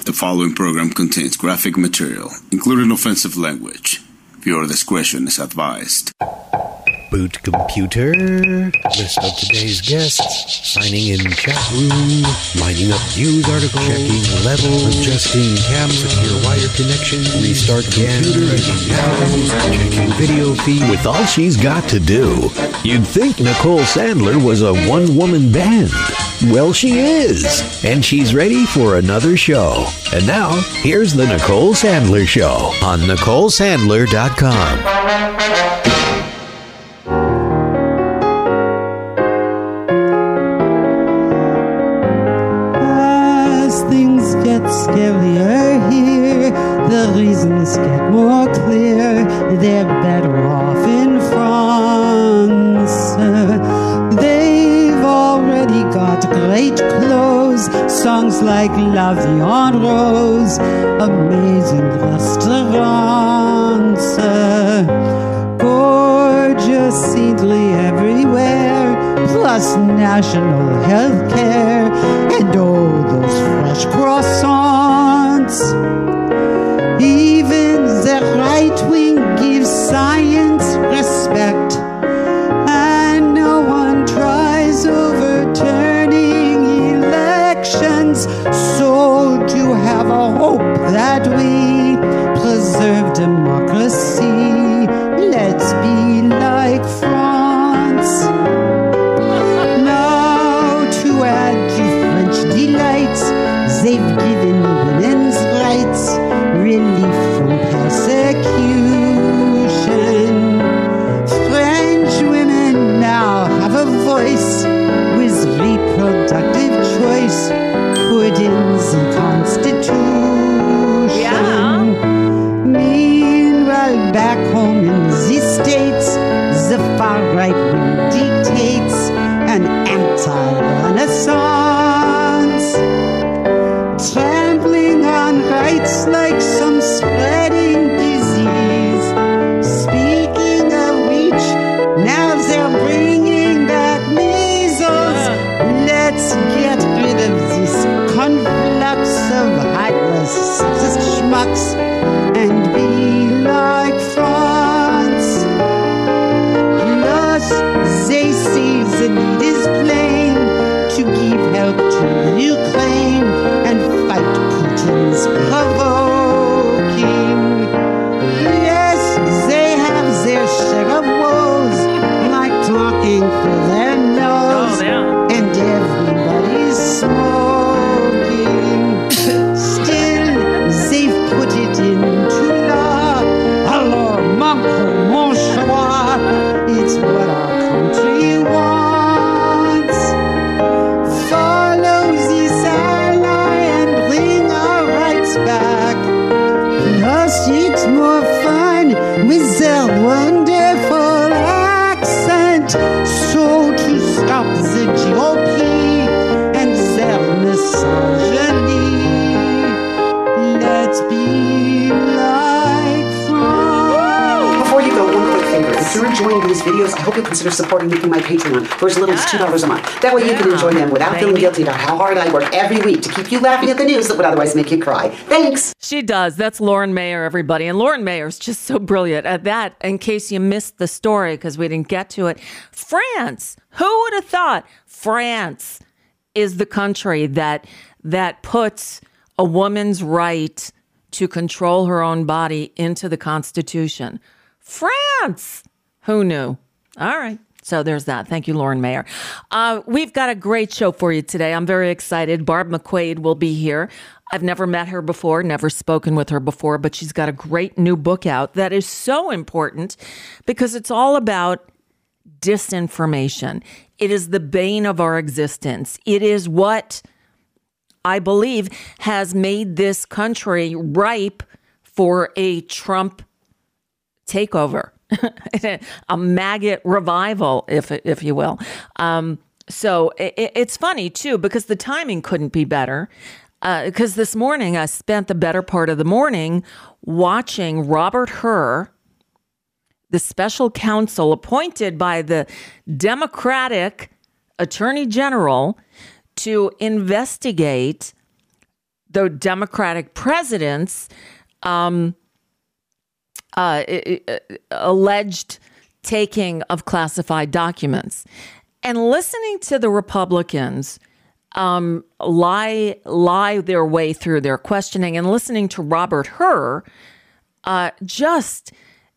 The following program contains graphic material, including offensive language. Viewer discretion is advised. Boot computer, list of today's guests, signing in chat room, lining up news article, checking level, adjusting cam, secure wire connection, restart computer, checking video feed. With all she's got to do, you'd think Nicole Sandler was a one-woman band. Well, she is, and she's ready for another show. And now, here's the Nicole Sandler Show on NicoleSandler.com. Scarier here, the reasons get more clear. They're better off in France. They've already got great clothes, songs like La Vie en Rose, amazing restaurants, gorgeous scenery everywhere, plus national health care, and oh, those fresh croissants. Even the right wing gives science respect, and no one tries overturning elections. So to have a hope that we preserve democracy, let's be like France. Now to add to French delights, they've given women's rights relief from persecution. French women now have a voice with reproductive choice put in the Constitution. Yeah. Meanwhile, back home in the States, the far right wing dictates an anti-Renaissance, trampling on rights like some spreading disease. Speaking of which, now they're bringing back measles. Let's get rid of this conflux of heartless sexist schmucks and be like France. Plus, they say the need is plain to give help to Ukraine and fight Putin's provoking. Yes, they have their share of woes, like talking through their nose, and everybody's smoking. Still, they've put it into law. Alors, Macron, mon choix, it's what our country wants. Follow this ally and bring our rights back. Plus, it's more fun with their wonderful accent. So to stop the GOP and their misogyny, let's be like France. Before you go, one quick favor. If you're enjoying these videos, I hope you'll consider supporting me through my Patreon for as little as $2 a month. That way you can enjoy them without feeling guilty about how hard I work every week to keep you laughing at the news that would otherwise make you cry. Thanks. She does. That's Lauren Mayer, everybody. And Lauren Mayer's just so brilliant at that. In case you missed the story because we didn't get to it. France. Who would have thought France is the country that puts a woman's right to control her own body into the Constitution? France. Who knew? All right. So there's that. Thank you, Lauren Mayer. We've got a great show for you today. I'm very excited. Barb McQuaid will be here. I've never met her before, never spoken with her before, but she's got a great new book out that is so important because it's all about disinformation. It is the bane of our existence. It is what I believe has made this country ripe for a Trump takeover. A maggot revival, if you will. So it's funny, too, because the timing couldn't be better. Because this morning, I spent the better part of the morning watching Robert Hur, the special counsel appointed by the Democratic Attorney General to investigate the Democratic president's alleged taking of classified documents. And listening to the Republicans lie their way through their questioning, and listening to Robert Hur just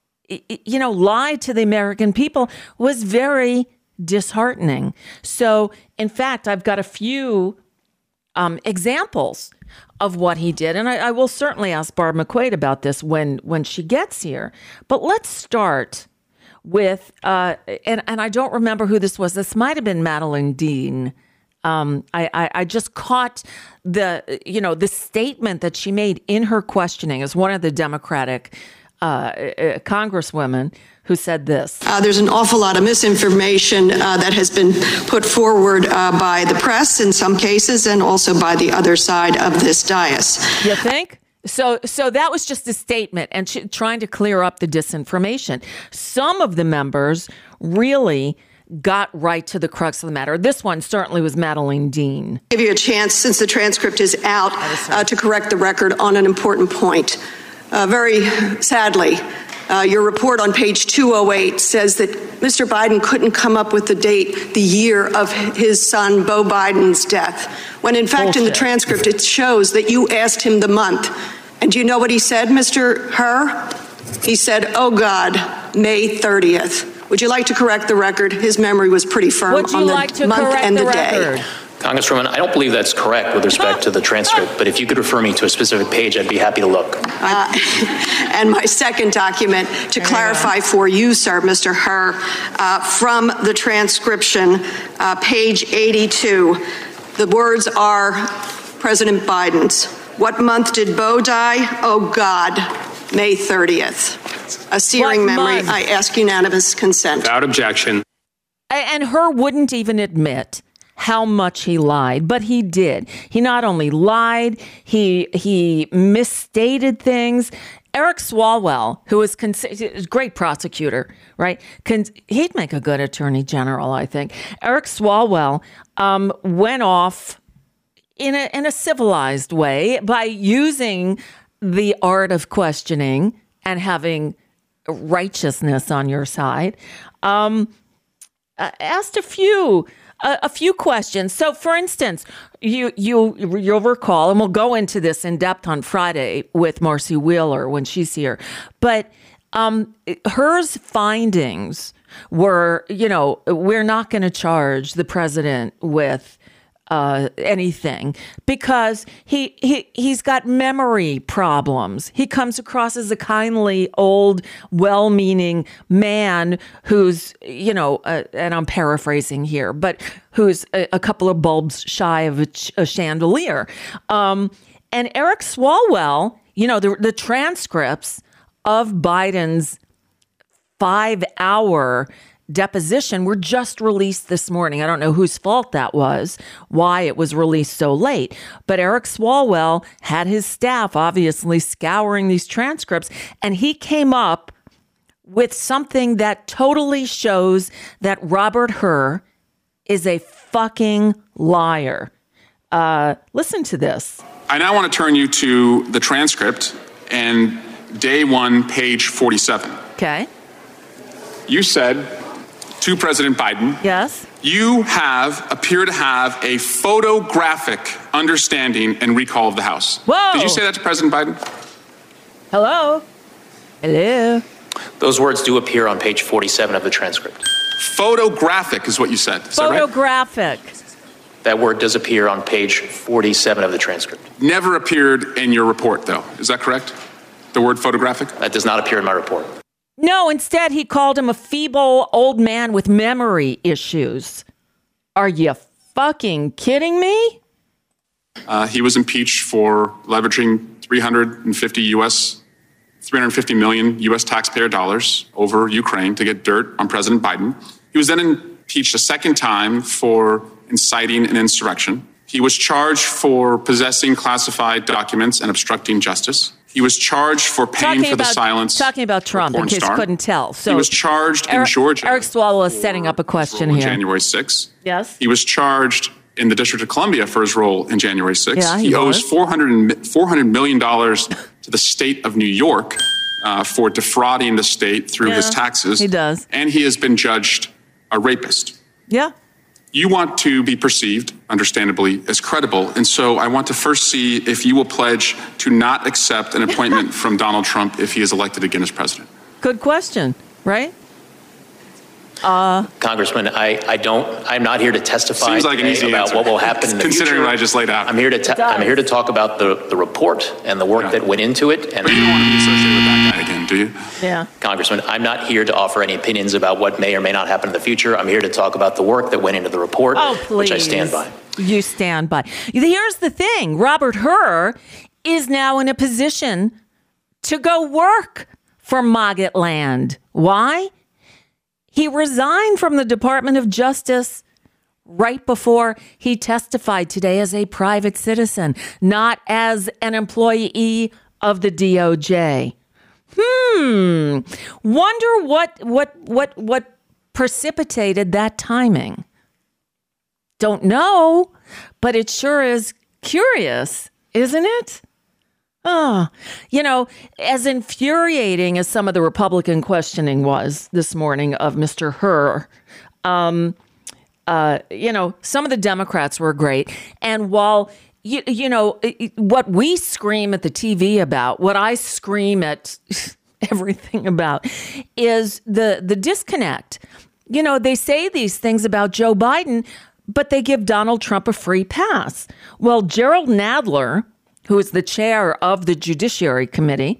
lie to the American people was very disheartening. So, in fact, I've got a few examples of what he did, and I will certainly ask Barb McQuaid about this when she gets here. But let's start with, and I don't remember who this was. This might have been Madeleine Dean. I just caught the statement that she made in her questioning as one of the Democratic congresswomen who said this. There's an awful lot of misinformation that has been put forward by the press in some cases, and also by the other side of this dais. You think? So that was just a statement, and trying to clear up the disinformation. Some of the members really got right to the crux of the matter. This one certainly was Madeleine Dean. Give you a chance, since the transcript is out, to correct the record on an important point. Very sadly, your report on page 208 says that Mr. Biden couldn't come up with the year of his son, Beau Biden's death, when in fact Bullshit. in the transcript it shows that you asked him the month. And do you know what he said, Mr. Hur? He said, "Oh God, May 30th. Would you like to correct the record? His memory was pretty firm on the month and the day. Congresswoman, I don't believe that's correct with respect to the transcript, but if you could refer me to a specific page, I'd be happy to look. And my second document, to clarify for you, sir, Mr. Hur, from the transcription, page 82, the words are President Biden's. What month did Beau die? Oh, God, May 30th. A searing memory. I ask unanimous consent. Without objection. And Hur wouldn't even admit how much he lied, but he did. He not only lied, he misstated things. Eric Swalwell, who is a great prosecutor, right? He'd make a good attorney general, I think. Eric Swalwell went off in a civilized way by using the art of questioning and having righteousness on your side. Asked a few questions. So, for instance, you'll recall, and we'll go into this in depth on Friday with Marcy Wheeler when she's here. But Hur's findings were, we're not going to charge the president with anything because he's got memory problems. He comes across as a kindly, old, well-meaning man who's, and I'm paraphrasing here, but who's a couple of bulbs shy of a chandelier. And Eric Swalwell, the transcripts of Biden's 5-hour deposition were just released this morning. I don't know whose fault that was, why it was released so late. But Eric Swalwell had his staff obviously scouring these transcripts, and he came up with something that totally shows that Robert Hur is a fucking liar. Listen to this. I now want to turn you to the transcript and day 1, page 47. Okay. You said to President Biden, yes, you appear to have a photographic understanding and recall of the House. Whoa. Did you say that to President Biden? Hello? Those words do appear on page 47 of the transcript. Photographic is what you said. Is photographic. That right? That word does appear on page 47 of the transcript. Never appeared in your report, though. Is that correct? The word photographic? That does not appear in my report. No, instead he called him a feeble old man with memory issues. Are you fucking kidding me? He was impeached for leveraging 350 million U.S. taxpayer dollars over Ukraine to get dirt on President Biden. He was then impeached a second time for inciting an insurrection. He was charged for possessing classified documents and obstructing justice. He was charged for paying for the silence. Talking about Trump, in case you couldn't tell. So he was charged in Georgia. Eric Swalwell is setting up a question here. January 6th. Yes. He was charged in the District of Columbia for his role in January 6th. Yeah, he owes $400 million to the state of New York for defrauding the state through his taxes. He does. And he has been judged a rapist. Yeah. You want to be perceived, understandably, as credible. And so I want to first see if you will pledge to not accept an appointment from Donald Trump if he is elected again as president. Good question, right? Congressman, I'm not here to testify Seems like an easy about answer. what will happen in the future. Considering what I just laid out. I'm here to talk about the report and the work that went into it. And But you don't want to be associated with that guy again, do you? Yeah. Congressman, I'm not here to offer any opinions about what may or may not happen in the future. I'm here to talk about the work that went into the report, which I stand by. You stand by. Here's the thing. Robert Hur is now in a position to go work for Maggot Land. Why? He resigned from the Department of Justice right before he testified today as a private citizen, not as an employee of the DOJ. Wonder what precipitated that timing. Don't know, but it sure is curious, isn't it? As infuriating as some of the Republican questioning was this morning of Mr. Hur, some of the Democrats were great. And while, what we scream at the TV about, what I scream at everything about is the disconnect. They say these things about Joe Biden, but they give Donald Trump a free pass. Well, Gerald Nadler, who is the chair of the Judiciary Committee,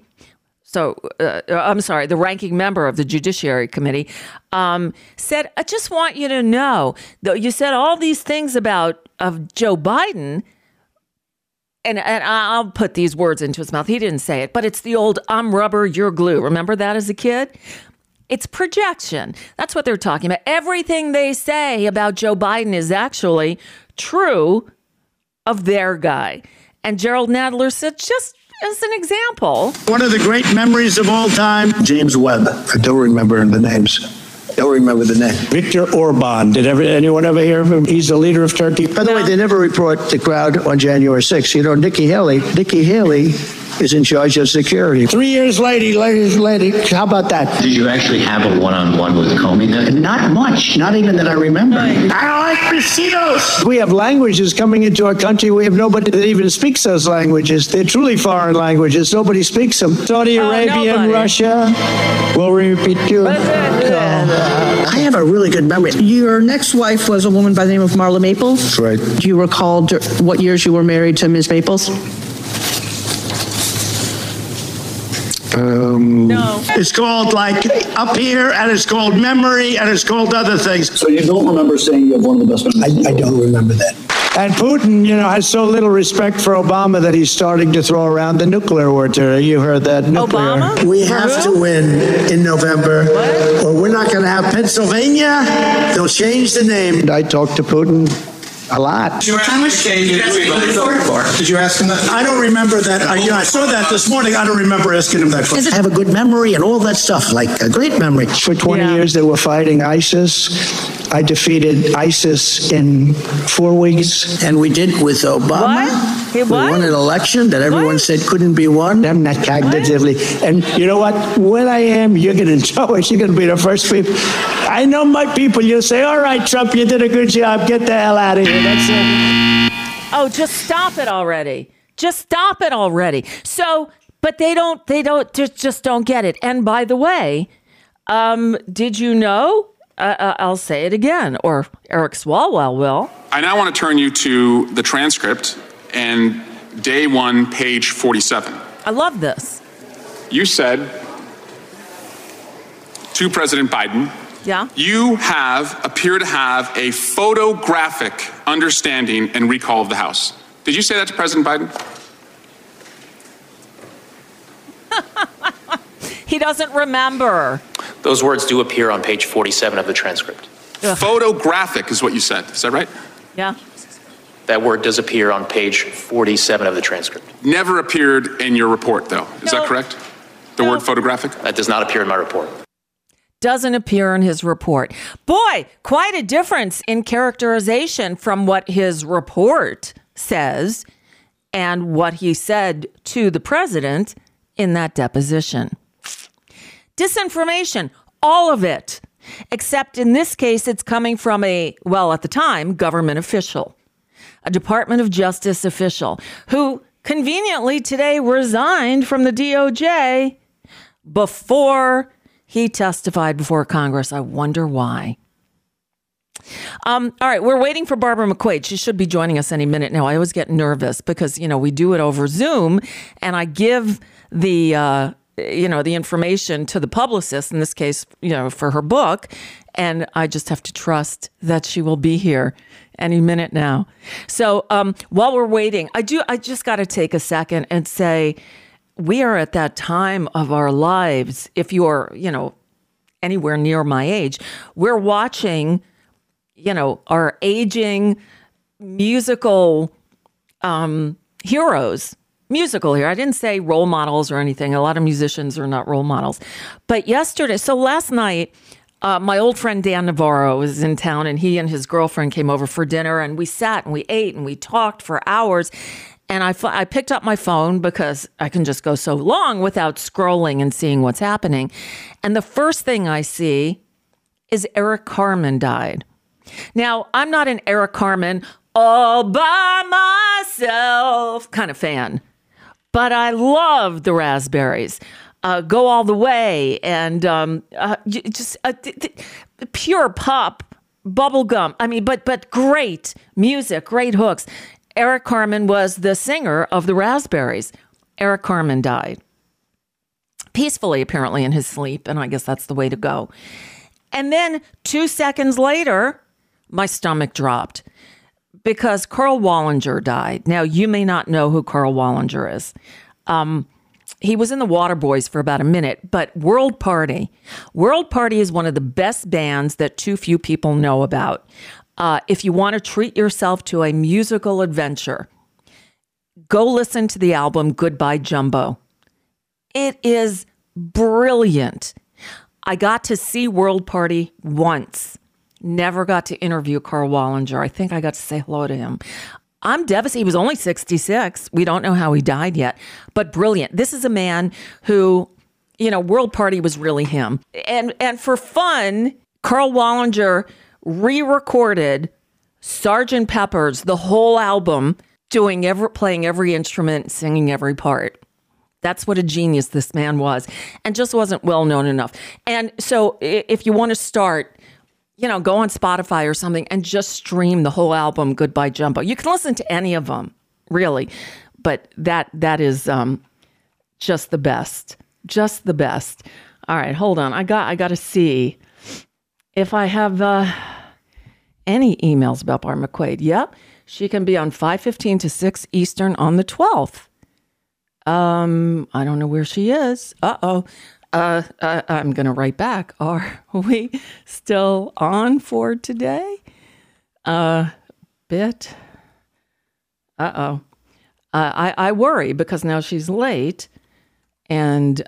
the ranking member of the Judiciary Committee, said, I just want you to know, though you said all these things of Joe Biden, and I'll put these words into his mouth. He didn't say it, but it's the old, I'm rubber, you're glue. Remember that as a kid? It's projection. That's what they're talking about. Everything they say about Joe Biden is actually true of their guy. And Gerald Nadler said, just as an example. One of the great memories of all time, James Webb. I don't remember the names. Don't remember the name. Viktor Orban. Did anyone ever hear of him? He's the leader of Turkey. By the way, they never report the crowd on January 6th. Nikki Haley is in charge of security. 3 years later, how about that? Did you actually have a one-on-one with Comey then? Not much. Not even that I remember. I don't like besitos. We have languages coming into our country. We have nobody that even speaks those languages. They're truly foreign languages. Nobody speaks them. Saudi Arabia and Russia. We'll repeat you. I have a really good memory. Your next wife was a woman by the name of Marla Maples. That's right. Do you recall what years you were married to Ms. Maples? No. It's called Up Here, and it's called Memory, and it's called other things. So you don't remember saying you have one of the best memories? I don't remember that. And Putin, has so little respect for Obama that he's starting to throw around the nuclear word. You heard that? Nuclear. Obama? We have to win in November, or we're not going to have Pennsylvania. They'll change the name. I talked to Putin a lot. How much did you ask him that? I don't remember that. I saw that this morning. I don't remember asking him that question. I have a good memory and all that stuff, like a great memory. For 20 years, they were fighting ISIS. I defeated ISIS in 4 weeks. And we did with Obama. What? We won an election that everyone said couldn't be won. I'm not cognitively. And you know what? When I am, you're going to know it. You're going to be the first people. I know my people. You'll say, all right, Trump, you did a good job. Get the hell out of here. That's it. Oh, just stop it already. Just stop it already. So, but they just don't get it. And by the way, did you know? I'll say it again, or Eric Swalwell will. I now want to turn you to the transcript and day 1, page 47. I love this. You said to President Biden, you appear to have a photographic understanding and recall of the House. Did you say that to President Biden? He doesn't remember. Those words do appear on page 47 of the transcript. Photographic is what you said. Is that right? Yeah. That word does appear on page 47 of the transcript. Never appeared in your report, though. Is that correct? The word photographic? That does not appear in my report. doesn't appear in his report. Boy, quite a difference in characterization from what his report says and what he said to the president in that deposition. Disinformation, all of it, except in this case, it's coming from at the time, government official, a Department of Justice official who conveniently today resigned from the DOJ before he testified before Congress. I wonder why. All right, we're waiting for Barbara McQuade. She should be joining us any minute now. I always get nervous because, we do it over Zoom and I give the information to the publicist, in this case, for her book. And I just have to trust that she will be here any minute now. So while we're waiting, I just got to take a second and say, we are at that time of our lives. If you're, anywhere near my age, we're watching, our aging musical heroes. Musical here. I didn't say role models or anything. A lot of musicians are not role models. But last night, my old friend Dan Navarro was in town and he and his girlfriend came over for dinner and we sat and we ate and we talked for hours. And I picked up my phone because I can just go so long without scrolling and seeing what's happening. And the first thing I see is Eric Carmen died. Now, I'm not an Eric Carmen all by myself kind of fan, but I love the Raspberries. Go All the Way and pure pop, bubblegum. I mean, but great music, great hooks. Eric Carmen was the singer of the Raspberries. Eric Carmen died peacefully, apparently, in his sleep, and I guess that's the way to go. And then 2 seconds later, my stomach dropped because Carl Wallinger died. Now, you may not know who Carl Wallinger is. He was in the Waterboys for about a minute, but World Party is one of the best bands that too few people know about. If you want to treat yourself to a musical adventure, go listen to the album Goodbye Jumbo. It is brilliant. I got to see World Party once. Never got to interview Carl Wallinger. I think I got to say hello to him. I'm devastated. He was only 66. We don't know how he died yet, but brilliant. This is a man who, World Party was really him. And for fun, Carl Wallinger re-recorded Sgt. Pepper's, the whole album, playing every instrument, singing every part. That's what a genius this man was, and just wasn't well known enough. And so if you want to start, go on Spotify or something and just stream the whole album, Goodbye Jumbo. You can listen to any of them, really, but that is just the best. Just the best. All right, hold on. I got to see if I have any emails about Barbara McQuade. Yep, she can be on 5:15 to 6 Eastern on the 12th. I don't know where she is. I'm going to write back. Are we still on for today? Bit. I worry because now she's late and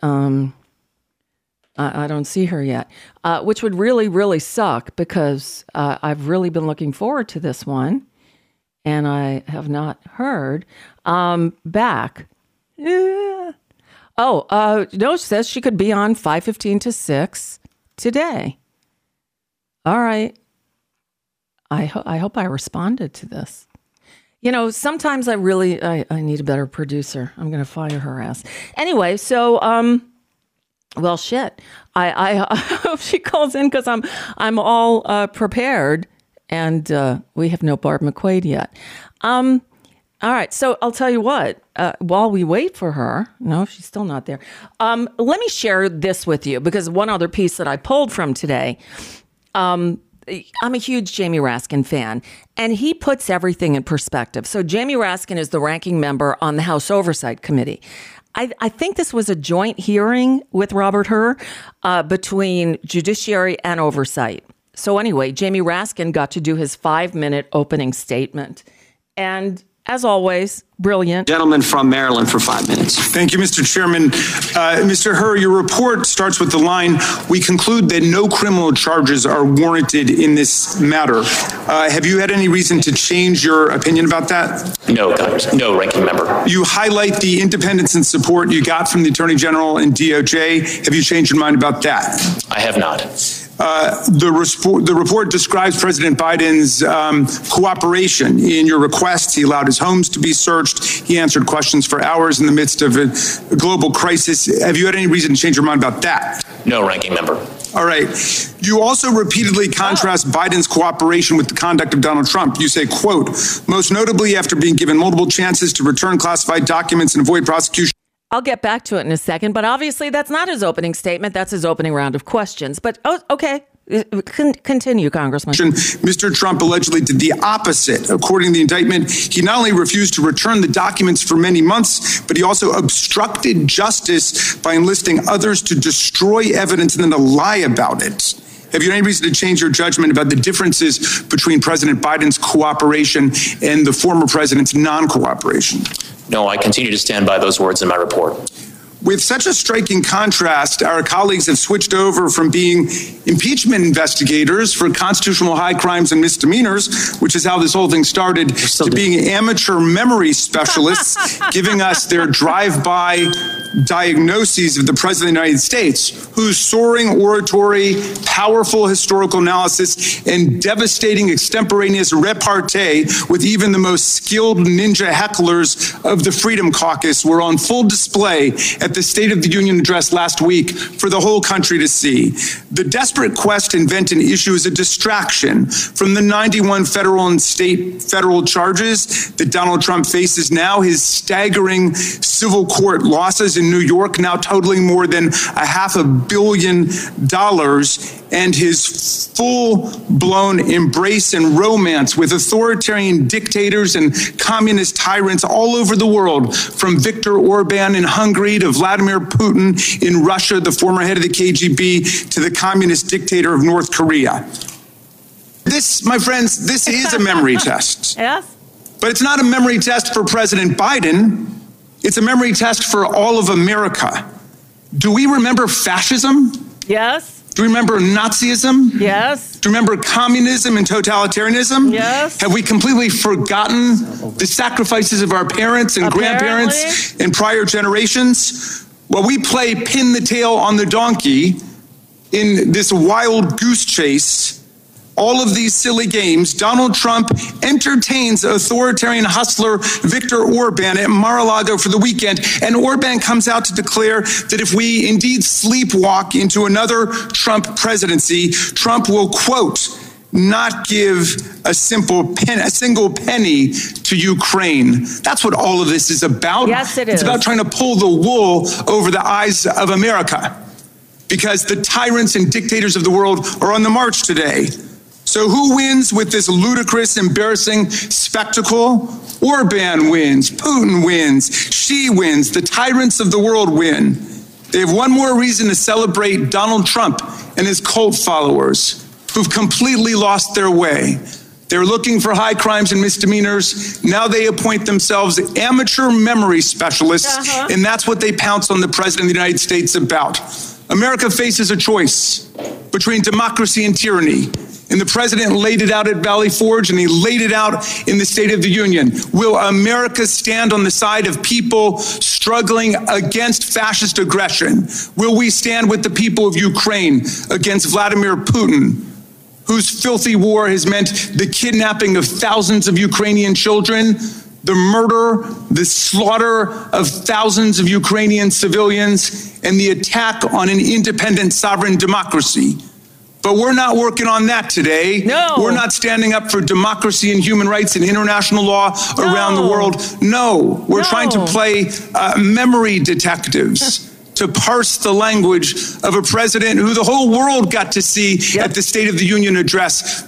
I don't see her yet, which would really, really suck because I've really been looking forward to this one and I have not heard back. Yeah. No, she says she could be on 5:15 to 6 today. All right. I hope I responded to this. Sometimes I need a better producer. I'm going to fire her ass. Anyway, so, well, shit. I hope she calls in because I'm all prepared and we have no Barb McQuade yet. All right, so I'll tell you what, while we wait for her, no, she's still not there. Let me share this with you because one other piece that I pulled from today, I'm a huge Jamie Raskin fan, and he puts everything in perspective. So Jamie Raskin is the ranking member on the House Oversight Committee. I think this was a joint hearing with Robert Hur between Judiciary and Oversight. So anyway, Jamie Raskin got to do his 5-minute opening statement. And as always, brilliant. Gentleman from Maryland for 5 minutes. Thank you, Mr. Chairman. Mr. Hur, your report starts with the line, "We conclude that no criminal charges are warranted in this matter." Have you had any reason to change your opinion about that? No, Congress. No, Ranking Member. You highlight the independence and support you got from the Attorney General and DOJ. Have you changed your mind about that? I have not. The report describes President Biden's cooperation in your requests. He allowed his homes to be searched. He answered questions for hours in the midst of a global crisis. Have you had any reason to change your mind about that? No, Ranking Member. All right. You also repeatedly contrast Biden's cooperation with the conduct of Donald Trump. You say, quote, "Most notably after being given multiple chances to return classified documents and avoid prosecution." I'll get back to it in a second, but obviously that's not his opening statement. That's his opening round of questions. But, okay. Continue, Congressman. Mr. Trump allegedly did the opposite. According to the indictment, he not only refused to return the documents for many months, but he also obstructed justice by enlisting others to destroy evidence and then to lie about it. Have you any reason to change your judgment about the differences between President Biden's cooperation and the former president's non-cooperation? No, I continue to stand by those words in my report. With such a striking contrast, our colleagues have switched over from being impeachment investigators for constitutional high crimes and misdemeanors, which is how this whole thing started, to being amateur memory specialists, giving us their drive-by diagnoses of the President of the United States, whose soaring oratory, powerful historical analysis, and devastating extemporaneous repartee with even the most skilled ninja hecklers of the Freedom Caucus were on full display at the State of the Union address last week for the whole country to see. The desperate quest to invent an issue is a distraction from the 91 federal and state federal charges that Donald Trump faces now, his staggering civil court losses in New York now totaling more than $500 million, and his full-blown embrace and romance with authoritarian dictators and communist tyrants all over the world, from Viktor Orban in Hungary to Vladimir Putin in Russia, the former head of the KGB, to the communist dictator of North Korea. This, my friends, this is a memory test. Yes. But it's not a memory test for President Biden. It's a memory test for all of America. Do we remember fascism? Yes. Do we remember Nazism? Yes. Do we remember communism and totalitarianism? Yes. Have we completely forgotten the sacrifices of our parents and grandparents in prior generations? Well, we play pin the tail on the donkey in this wild goose chase. All of these silly games. Donald Trump entertains authoritarian hustler Viktor Orban at Mar-a-Lago for the weekend, and Orban comes out to declare that if we indeed sleepwalk into another Trump presidency, Trump will, quote, not give a single penny to Ukraine. That's what all of this is about. Yes, it is. It's about trying to pull the wool over the eyes of America, because the tyrants and dictators of the world are on the march today. So who wins with this ludicrous, embarrassing spectacle? Orban wins, Putin wins, Xi wins, the tyrants of the world win. They have one more reason to celebrate Donald Trump and his cult followers who've completely lost their way. They're looking for high crimes and misdemeanors. Now they appoint themselves amateur memory specialists, and that's what they pounce on the President of the United States about. America faces a choice between democracy and tyranny. And the president laid it out at Valley Forge, and he laid it out in the State of the Union. Will America stand on the side of people struggling against fascist aggression? Will we stand with the people of Ukraine against Vladimir Putin, whose filthy war has meant the kidnapping of thousands of Ukrainian children, the murder, the slaughter of thousands of Ukrainian civilians, and the attack on an independent sovereign democracy? But we're not working on that today. No. We're not standing up for democracy and human rights and international law around the world. No, we're trying to play memory detectives to parse the language of a president who the whole world got to see at the State of the Union address,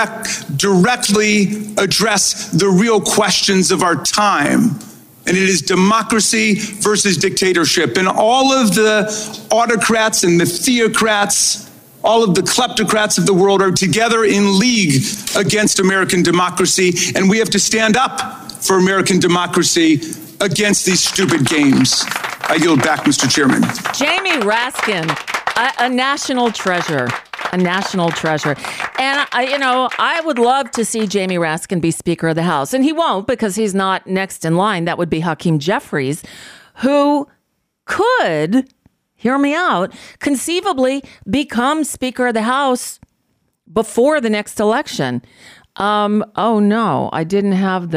directly address the real questions of our time. And it is democracy versus dictatorship. And all of the autocrats and the theocrats, all of the kleptocrats of the world are together in league against American democracy, and we have to stand up for American democracy against these stupid games. I yield back, Mr. Chairman. Jamie Raskin, a national treasure. A national treasure. And, I would love to see Jamie Raskin be Speaker of the House. And he won't, because he's not next in line. That would be Hakeem Jeffries, who could, hear me out, conceivably become Speaker of the House before the next election. Oh, no, I didn't have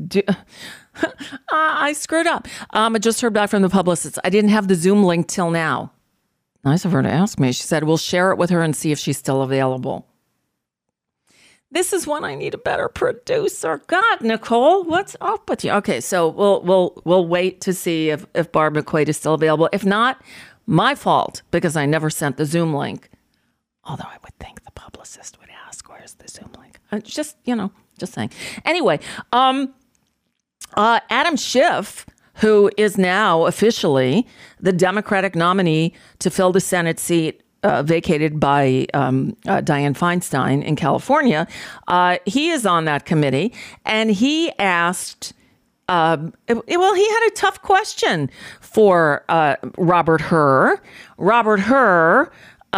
I screwed up. I just heard back from the publicist. I didn't have the Zoom link till now. Nice of her to ask me. She said, we'll share it with her and see if she's still available. This is when I need a better producer. God, Nicole, what's up with you? Okay, so we'll wait to see if Barb McQuaid is still available. If not, my fault, because I never sent the Zoom link. Although I would think the publicist would ask, where's the Zoom link? Just saying. Anyway, Adam Schiff, who is now officially the Democratic nominee to fill the Senate seat vacated by Dianne Feinstein in California. He is on that committee, and he asked, he had a tough question for Robert Hur. Robert Hur,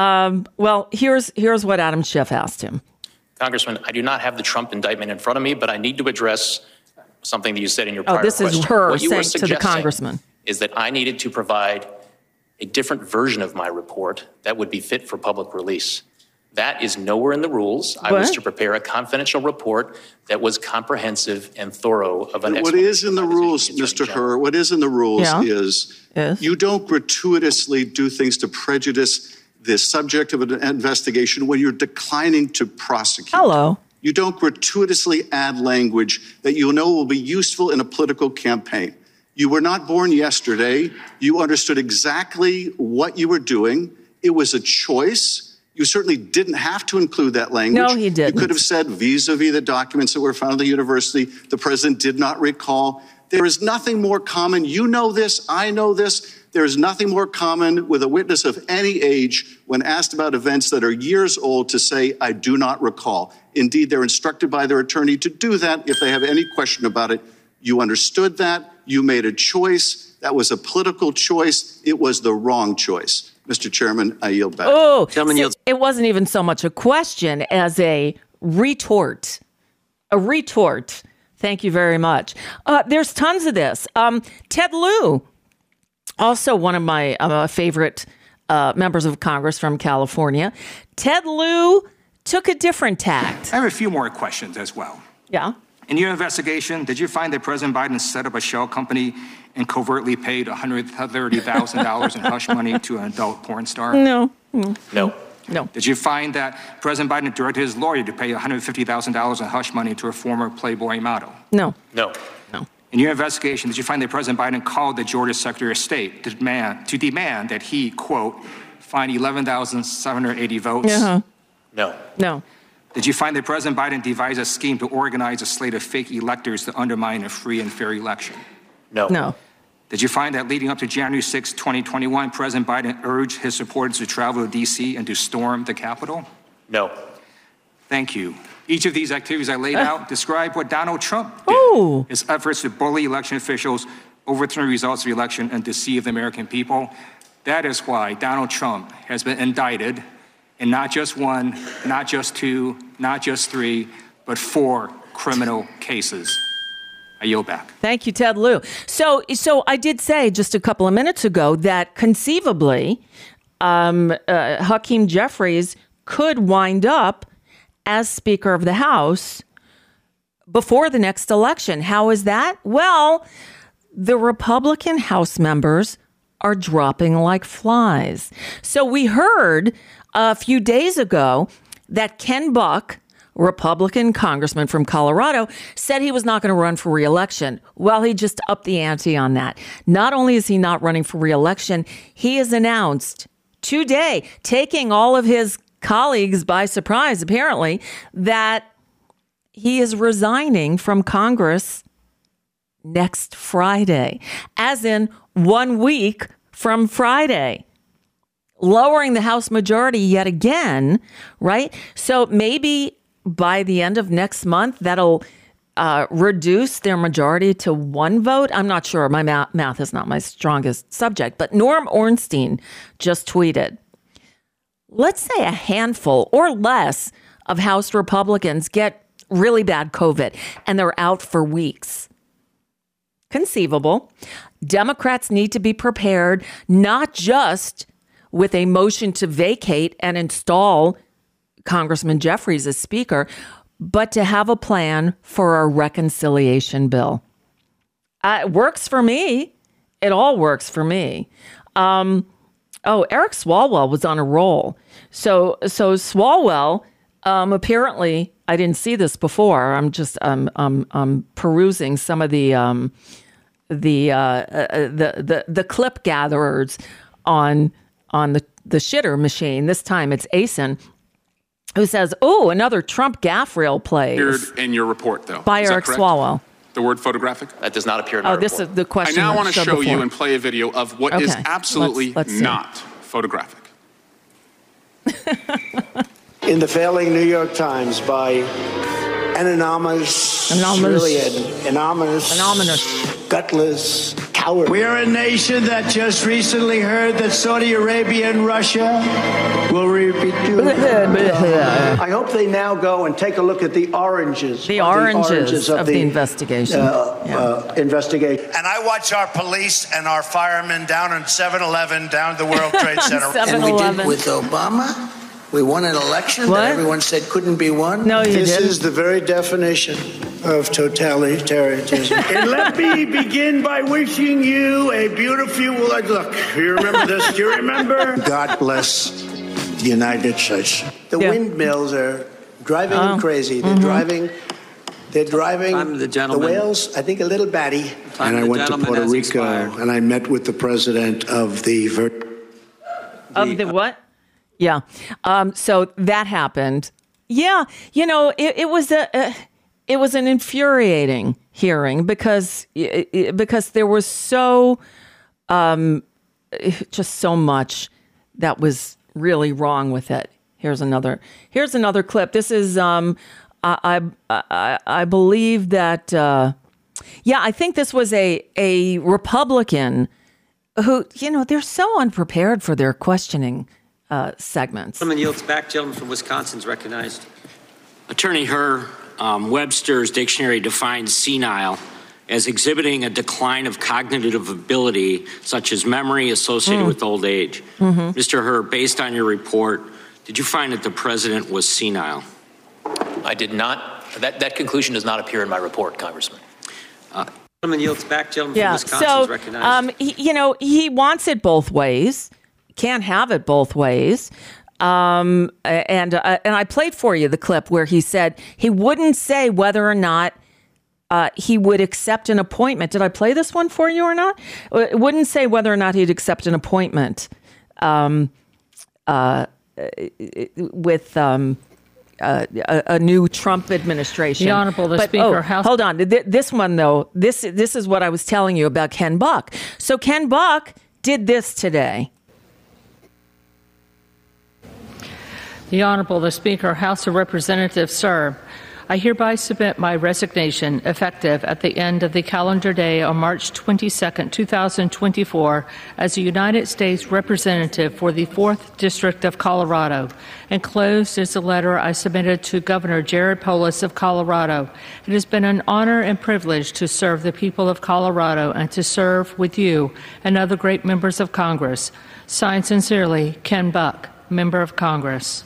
here's what Adam Schiff asked him. Congressman, I do not have the Trump indictment in front of me, but I need to address something that you said in your prior question. Oh, this is her what you saying were to the congressman. Is that I needed to provide a different version of my report that would be fit for public release. That is nowhere in the rules. I was to prepare a confidential report that was comprehensive and thorough of an What is in the rules, Mr. Hur, what is in the rules is you don't gratuitously do things to prejudice the subject of an investigation when you're declining to prosecute. Hello. You don't gratuitously add language that you know will be useful in a political campaign. You were not born yesterday. You understood exactly what you were doing. It was a choice. You certainly didn't have to include that language. No, he didn't. You could have said vis-a-vis the documents that were found at the university, the president did not recall. There is nothing more common. You know this. I know this. There is nothing more common with a witness of any age when asked about events that are years old to say, I do not recall. Indeed, they're instructed by their attorney to do that if they have any question about it. You understood that. You made a choice. That was a political choice. It was the wrong choice. Mr. Chairman, I yield back. Oh, it wasn't even so much a question as a retort. A retort. Thank you very much. There's tons of this. Ted Lieu, also one of my favorite members of Congress from California. Ted Lieu took a different tact. I have a few more questions as well. Yeah. In your investigation, did you find that President Biden set up a shell company and covertly paid $130,000 in hush money to an adult porn star? No. No. Did you find that President Biden directed his lawyer to pay $150,000 in hush money to a former Playboy model? No. In your investigation, did you find that President Biden called the Georgia Secretary of State to demand that he, quote, find 11,780 votes? No. Did you find that President Biden devised a scheme to organize a slate of fake electors to undermine a free and fair election? No. Did you find that leading up to January 6, 2021, President Biden urged his supporters to travel to D.C. and to storm the Capitol? No. Thank you. Each of these activities I laid out describe what Donald Trump did. His efforts to bully election officials, overturn the results of the election, and deceive the American people. That is why Donald Trump has been indicted in not just one, not just two, not just three, but 4 criminal cases. I yield back. Thank you, Ted Lieu. So I did say just a couple of minutes ago that conceivably Hakeem Jeffries could wind up as Speaker of the House before the next election. How is that? Well, the Republican House members are dropping like flies. So we heard a few days ago that Ken Buck, Republican congressman from Colorado, said he was not going to run for re-election. Well, he just upped the ante on that. Not only is he not running for re-election, he has announced today, taking all of his colleagues by surprise, apparently, that he is resigning from Congress next Friday, as in 1 week from Friday. Lowering the House majority yet again, right? So maybe by the end of next month, that'll reduce their majority to one vote. I'm not sure. My math is not my strongest subject. But Norm Ornstein just tweeted, let's say a handful or less of House Republicans get really bad COVID and they're out for weeks. Conceivable. Democrats need to be prepared, not just with a motion to vacate and install Congressman Jeffries as Speaker, but to have a plan for a reconciliation bill. It works for me. It all works for me. Eric Swalwell was on a roll. So Swalwell, apparently, I didn't see this before. I'm just perusing some of the clip gatherers on the shitter machine. This time it's Asen, who says, "Oh, another Trump gaffe reel plays." Appeared in your report, though. By Eric Swalwell. The word photographic? That does not appear in my report. This is the question. I now want to show you and play a video of what is absolutely let's not photographic. In the failing New York Times by an anonymous, gutless coward. We are a nation that just recently heard that Saudi Arabia and Russia will repeat. I hope they now go and take a look at the oranges. The oranges of the investigation. Investigation. And I watch our police and our firemen down in 7-Eleven, down at the World Trade Center. And we did with Obama. We won an election that everyone said couldn't be won. No, you This didn't. is the very definition of totalitarianism. And let me begin by wishing you a beautiful look. You remember this? Do you remember? God bless the United States. The windmills are driving them crazy. They're driving. I'm the gentleman. The whales, I think, a little batty. And I went to Puerto Rico and I met with the president of the what? Yeah. So that happened. Yeah. It was an infuriating hearing because there was just so much that was really wrong with it. Here's another clip. This is, I believe that, I think this was a Republican who, they're so unprepared for their questioning segments. Gentleman yields back. Gentleman from Wisconsin is recognized. Attorney Herr, Webster's dictionary defines senile as exhibiting a decline of cognitive ability, such as memory associated with old age. Mr. Herr, based on your report, did you find that the president was senile? I did not. That conclusion does not appear in my report, Congressman. Gentleman yields back. Gentleman from Wisconsin is recognized. He wants it both ways. Can't have it both ways. And I played for you the clip where he said he wouldn't say whether or not he would accept an appointment. Did I play this one for you or not? It wouldn't say whether or not he'd accept an appointment with a new Trump administration. The Honorable Speaker. House. Hold on. This one, though, this is what I was telling you about Ken Buck. So Ken Buck did this today. The Honorable the Speaker, House of Representatives, sir. I hereby submit my resignation effective at the end of the calendar day on March 22, 2024 as a United States Representative for the 4th District of Colorado. Enclosed is a letter I submitted to Governor Jared Polis of Colorado. It has been an honor and privilege to serve the people of Colorado and to serve with you and other great members of Congress. Signed sincerely, Ken Buck, Member of Congress.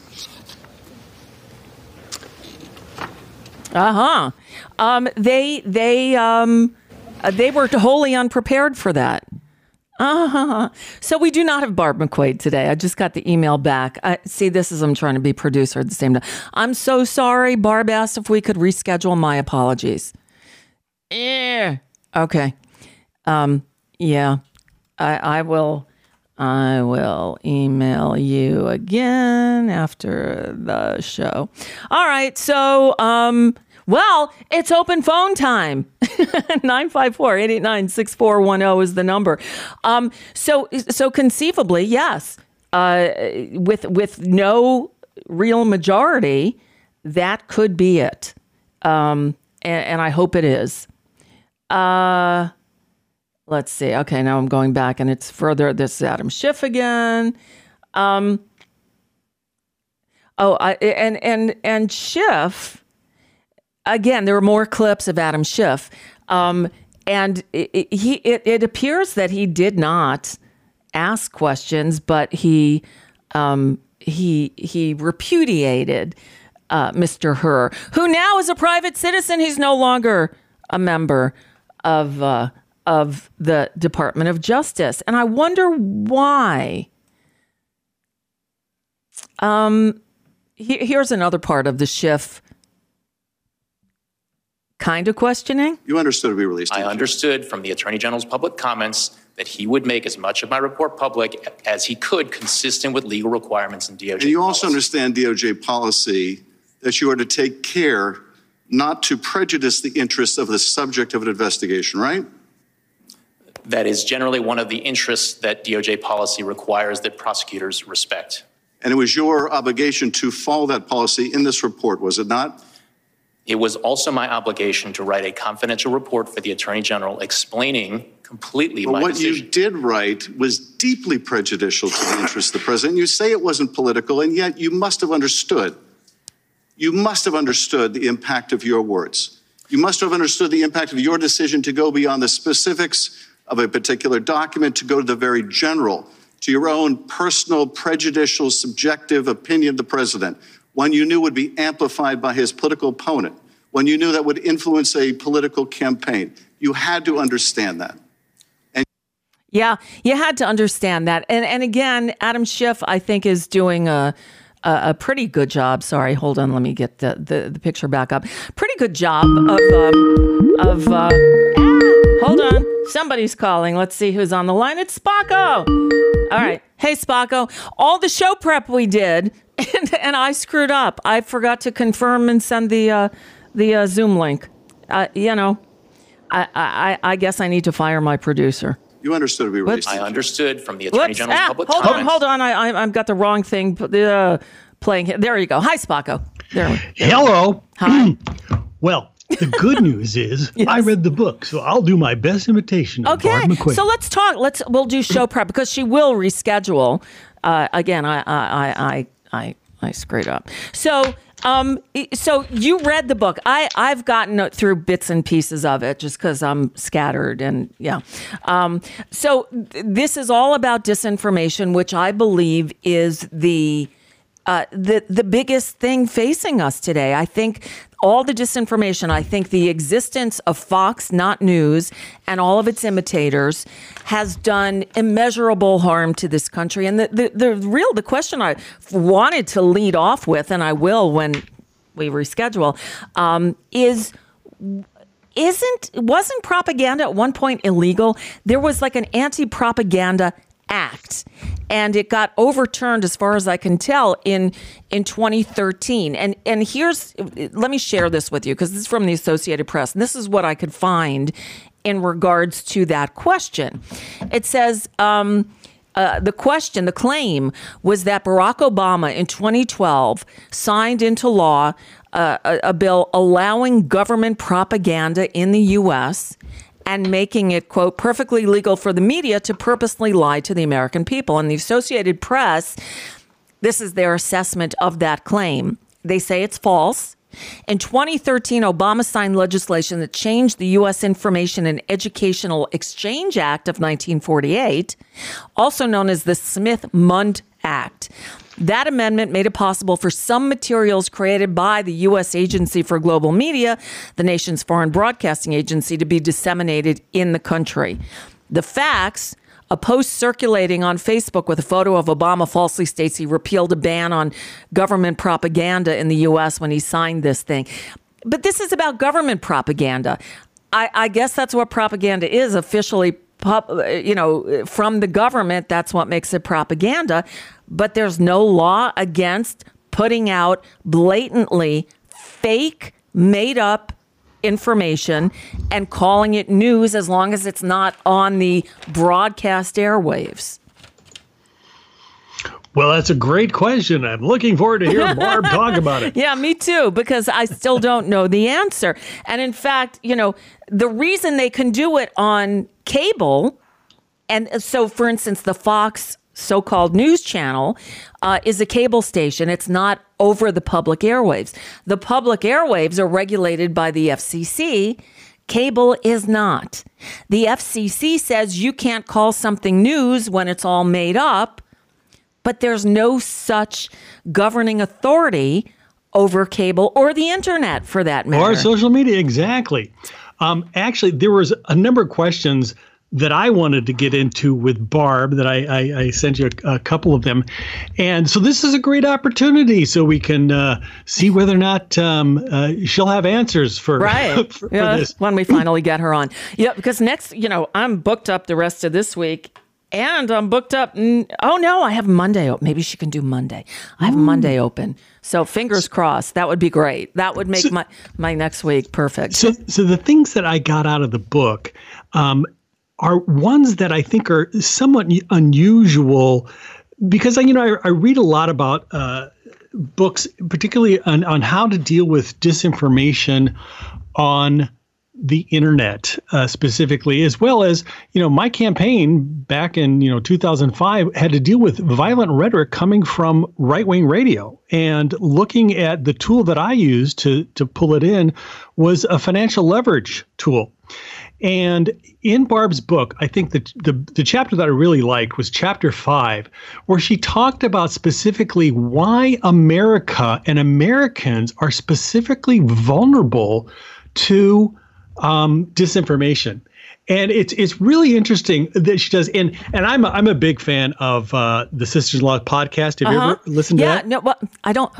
They were wholly unprepared for that. So we do not have Barb McQuaid today. I just got the email back. I'm trying to be producer at the same time. I'm so sorry. Barb asked if we could reschedule. My apologies. Okay. I will email you again after the show. All right. So, it's open phone time. 954-889-6410 is the number. So conceivably, yes, with no real majority, that could be it. and I hope it is. Let's see. Okay, now I'm going back, and it's further. This is Adam Schiff again. And Schiff again. There were more clips of Adam Schiff, and it appears that he did not ask questions, but he repudiated Mr. Hur, who now is a private citizen. He's no longer a member of the Department of Justice, and I wonder why. Here's another part of the Schiff kind of questioning. You understood to be released. I understood from the Attorney General's public comments that he would make as much of my report public as he could, consistent with legal requirements and DOJ And you policy. also understand DOJ policy that you are to take care not to prejudice the interests of the subject of an investigation, right? That is generally one of the interests that DOJ policy requires that prosecutors respect. And it was your obligation to follow that policy in this report, was it not? It was also my obligation to write a confidential report for the Attorney General explaining completely But my what decision. you did write was deeply prejudicial to the interests of the president. You say it wasn't political, and yet you must have understood. You must have understood the impact of your words. You must have understood the impact of your decision to go beyond the specifics of a particular document, to go to the very general, to your own personal, prejudicial, subjective opinion of the president, one you knew would be amplified by his political opponent, one you knew that would influence a political campaign. You had to understand that. Yeah, you had to understand that. And again, Adam Schiff, I think, is doing a pretty good job. Sorry, hold on. Let me get the picture back up. Pretty good job of hold on. Somebody's calling. Let's see who's on the line. It's Spocko. All right. Hey, Spocko. All the show prep we did, and I screwed up. I forgot to confirm and send the Zoom link. I guess I need to fire my producer. You understood to be released. I understood from the Attorney General's public comments. Hold on. I've got the wrong thing playing here. There you go. Hi, Spocko. Hello. Hi. Well, the good news is I read the book, so I'll do my best imitation of Barb McQueen. So let's talk. We'll do show prep because she will reschedule. Again, I screwed up. So you read the book. I've gotten through bits and pieces of it just because I'm scattered and yeah. So this is all about disinformation, which I believe is the biggest thing facing us today. I think all the disinformation, I think the existence of Fox, not news, and all of its imitators has done immeasurable harm to this country. And the question I wanted to lead off with, and I will when we reschedule, wasn't propaganda at one point illegal? There was like an anti-propaganda act, and it got overturned, as far as I can tell, in 2013. And let me share this with you because this is from the Associated Press, and this is what I could find in regards to that question. It says the claim was that Barack Obama in 2012 signed into law a bill allowing government propaganda in the U.S. and making it, quote, perfectly legal for the media to purposely lie to the American people. And the Associated Press, this is their assessment of that claim. They say it's false. In 2013, Obama signed legislation that changed the U.S. Information and Educational Exchange Act of 1948, also known as the Smith-Mundt Act. That amendment made it possible for some materials created by the U.S. Agency for Global Media, the nation's foreign broadcasting agency, to be disseminated in the country. The facts, a post circulating on Facebook with a photo of Obama falsely states he repealed a ban on government propaganda in the U.S. when he signed this thing. But this is about government propaganda. I guess that's what propaganda is officially, from the government. That's what makes it propaganda. But there's no law against putting out blatantly fake, made up information and calling it news as long as it's not on the broadcast airwaves. Well, that's a great question. I'm looking forward to hearing Barb talk about it. Yeah, me too, because I still don't know the answer. And in fact, the reason they can do it on cable, and so, for instance, the Fox so-called news channel is a cable station. It's not over the public airwaves. The public airwaves are regulated by the FCC. Cable is not. The FCC says you can't call something news when it's all made up, but there's no such governing authority over cable or the internet, for that matter. Or social media, exactly. Actually, there was a number of questions that I wanted to get into with Barb that I sent you a couple of them. And so this is a great opportunity so we can see whether or not she'll have answers for, for this. When we finally get her on. Yeah, because next, I'm booked up the rest of this week. And I'm booked up. Oh, no, I have Monday open. Maybe she can do Monday. I have Monday open. So fingers crossed. That would be great. That would make my next week perfect. So the things that I got out of the book are ones that I think are somewhat unusual because, I read a lot about books, particularly on how to deal with disinformation on the internet specifically, as well as, my campaign back in, 2005 had to deal with violent rhetoric coming from right-wing radio. And looking at the tool that I used to pull it in was a financial leverage tool. And in Barb's book, I think that the chapter that I really liked was chapter 5, where she talked about specifically why America and Americans are specifically vulnerable to disinformation. And it's really interesting that she does. And I'm a big fan of the Sisters-in-Law podcast. Have you ever listened to that? Yeah, no, well, I don't.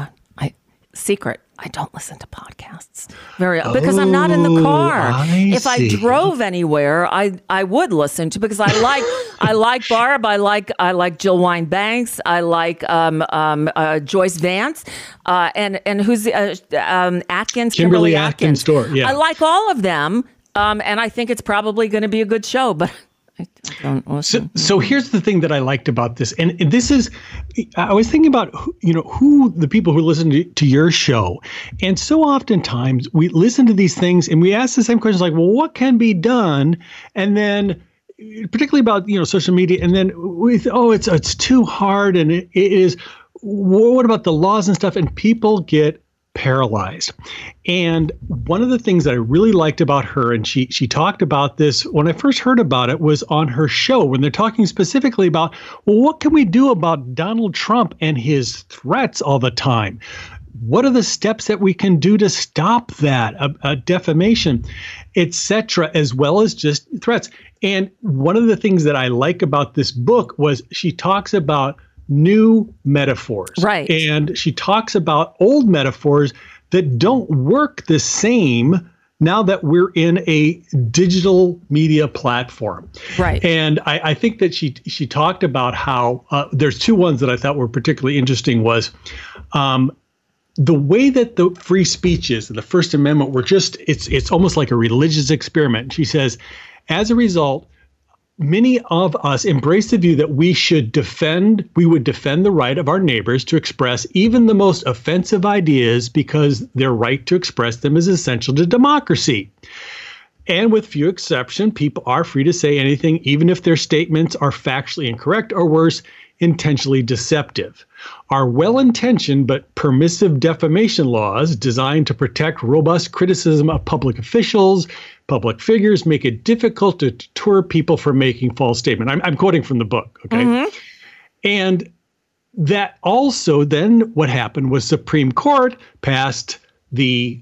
I don't listen to podcasts because I'm not in the car. If I drove anywhere, I would listen to, because I like Barb, I like Jill Wine-Banks, I like Joyce Vance, and who's Atkins, Kimberly Atkins. Yeah. I like all of them, and I think it's probably going to be a good show, but I don't listen. So here's the thing that I liked about this, and this is, I was thinking about who the people who listen to your show, and so oftentimes we listen to these things and we ask the same questions like, well, what can be done? And then, particularly about social media, and then it's too hard, and it is. What about the laws and stuff? And people get paralyzed. And one of the things that I really liked about her, and she talked about this when I first heard about it, was on her show when they're talking specifically about, well, what can we do about Donald Trump and his threats all the time? What are the steps that we can do to stop that, defamation, etc., as well as just threats? And one of the things that I like about this book was she talks about new metaphors. Right. And she talks about old metaphors that don't work the same now that we're in a digital media platform. Right. And I think that she talked about how there's two ones that I thought were particularly interesting was the way that the free speech is and the First Amendment were just, it's almost like a religious experiment. She says, as a result, many of us embrace the view that we would defend the right of our neighbors to express even the most offensive ideas because their right to express them is essential to democracy. And with few exceptions, people are free to say anything, even if their statements are factually incorrect or worse, intentionally deceptive. Our well-intentioned but permissive defamation laws designed to protect robust criticism of public officials, public figures, make it difficult to deter people from making false statements. I'm quoting from the book, okay? Mm-hmm. And that also then what happened was Supreme Court passed the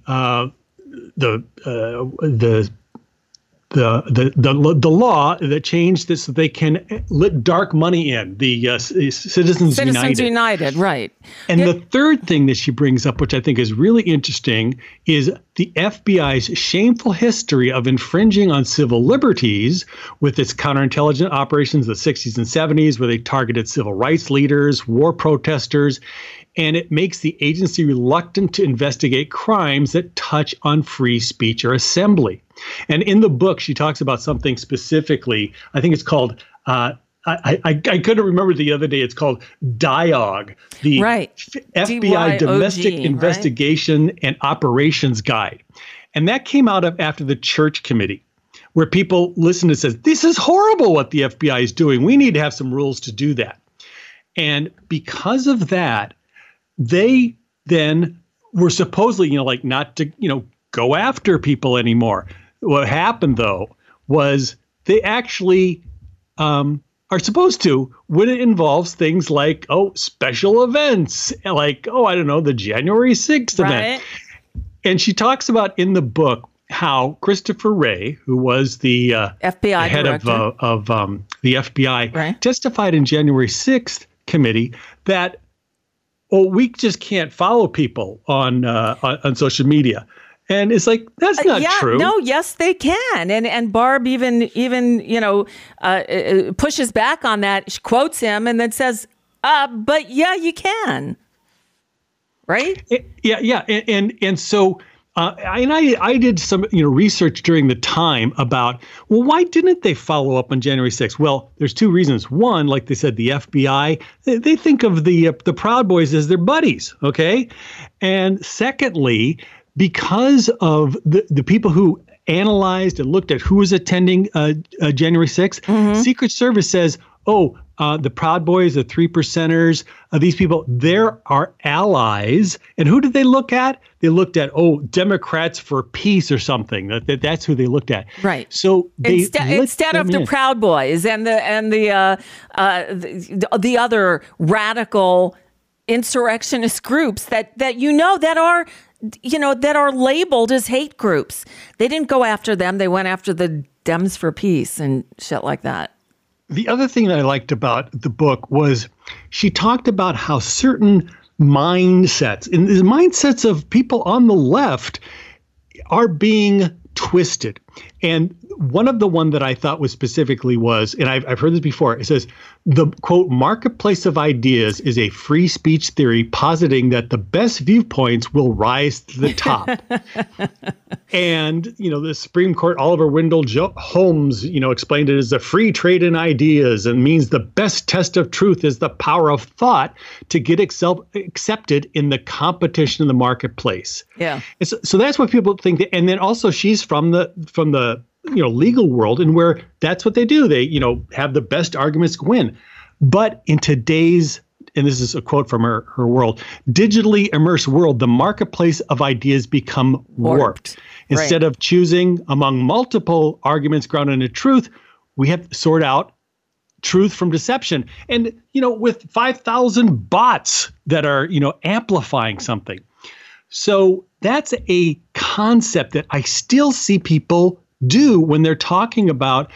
law that changed this so they can let dark money in, the Citizens United, right. And the third thing that she brings up, which I think is really interesting, is the FBI's shameful history of infringing on civil liberties with its counterintelligence operations in the 60s and 70s, where they targeted civil rights leaders, war protesters, and it makes the agency reluctant to investigate crimes that touch on free speech or assembly. And in the book, she talks about something specifically, I think it's called I couldn't remember the other day. It's called DIOG, the FBI Domestic Investigation and Operations Guide. And that came out of after the Church Committee, where people listened and said, this is horrible what the FBI is doing. We need to have some rules to do that. And because of that, they then were supposedly, not to, go after people anymore. What happened, though, was they actually are supposed to when it involves things like, special events, like, I don't know, the January 6th event. And she talks about in the book how Christopher Wray, who was the FBI head director of the FBI, testified in January 6th committee that, we just can't follow people on social media. And it's like, that's not true. No, yes, they can. And Barb even pushes back on that. She quotes him and then says, but yeah, you can. Right? Yeah. And so I did some research during the time about, why didn't they follow up on January 6th? Well, there's two reasons. One, like they said, the FBI, they think of the Proud Boys as their buddies. Okay. And secondly, because of the people who analyzed and looked at who was attending January 6th, Secret Service says, the Proud Boys, the 3%ers, these people, they're our allies. And who did they look at? They looked at, Democrats for Peace or something. That's who they looked at. Right. So they instead of the Proud Boys and the other radical insurrectionist groups that are labeled as hate groups. They didn't go after them. They went after the Dems for Peace and shit like that. The other thing that I liked about the book was she talked about how certain mindsets, and the mindsets of people on the left, are being twisted. And one of the one that I thought was specifically was, and I've heard this before, it says, the, quote, marketplace of ideas is a free speech theory positing that the best viewpoints will rise to the top. And, the Supreme Court, Oliver Wendell Holmes, explained it as a free trade in ideas and means the best test of truth is the power of thought to get accepted in the competition in the marketplace. Yeah. And so that's what people think. And then also she's from the legal world, and where that's what they do. They, have the best arguments win. But in today's, and this is a quote from her world, digitally immersed world, the marketplace of ideas become warped. Instead of choosing among multiple arguments grounded in truth, we have to sort out truth from deception. And, with 5,000 bots that are, amplifying something. So that's a concept that I still see people do when they're talking about,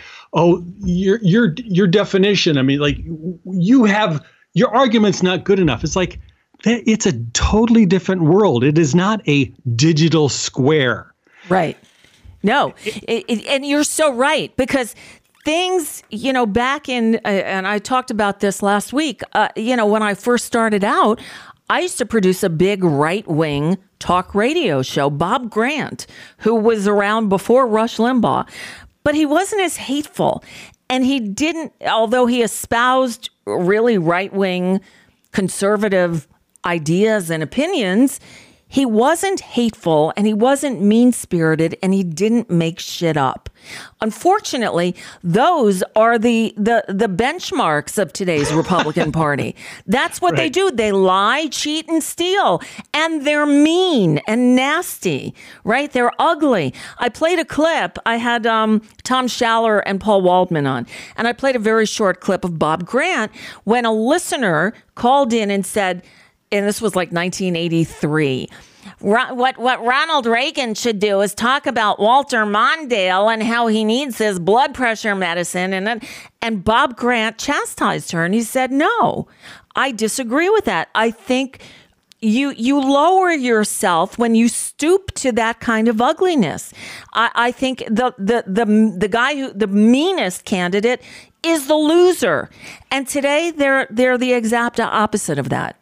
your definition. I mean, like, you have your argument's not good enough. It's like, it's a totally different world. It is not a digital square. Right. No, and you're so right, because things, back in, and I talked about this last week, when I first started out, I used to produce a big right-wing talk radio show, Bob Grant, who was around before Rush Limbaugh, but he wasn't as hateful. And he didn't, although he espoused really right-wing conservative ideas and opinions, he wasn't hateful and he wasn't mean-spirited and he didn't make shit up. Unfortunately, those are the benchmarks of today's Republican Party. That's what they do. They lie, cheat, and steal. And they're mean and nasty, right? They're ugly. I played a clip. I had Tom Schaller and Paul Waldman on. And I played a very short clip of Bob Grant when a listener called in and said, and this was like 1983, what Ronald Reagan should do is talk about Walter Mondale and how he needs his blood pressure medicine. And Bob Grant chastised her and he said, no, I disagree with that. I think you lower yourself when you stoop to that kind of ugliness. I think the guy who the meanest candidate is the loser. And today they're the exact opposite of that.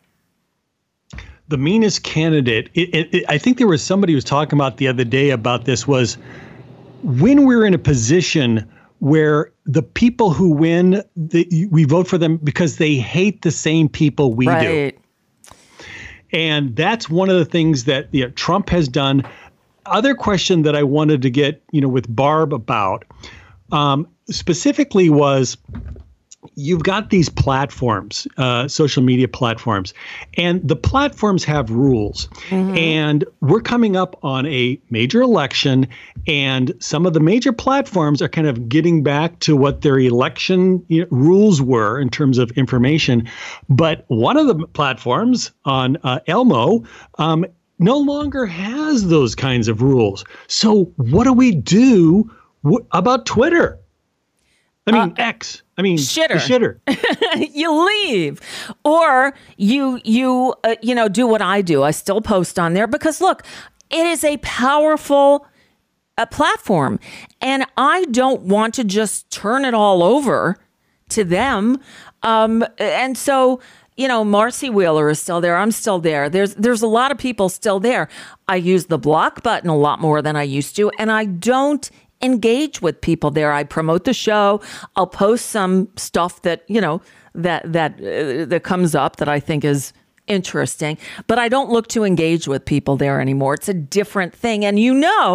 The meanest candidate, I think there was somebody who was talking about the other day about this, was when we're in a position where the people who win, we vote for them because they hate the same people we do. And that's one of the things that Trump has done. Other question that I wanted to get, with Barb about specifically was, you've got these platforms, social media platforms, and the platforms have rules. And we're coming up on a major election, and some of the major platforms are kind of getting back to what their election rules were in terms of information. But one of the platforms on Elmo no longer has those kinds of rules. So what do we do about Twitter? I mean, X. I mean, shitter. You leave, or you do what I do. I still post on there because look, it is a powerful platform, and I don't want to just turn it all over to them. And so, Marcy Wheeler is still there. I'm still there. There's a lot of people still there. I use the block button a lot more than I used to, and I don't engage with people there. I promote the show. I'll post some stuff that, that comes up that I think is interesting, but I don't look to engage with people there anymore. It's a different thing. And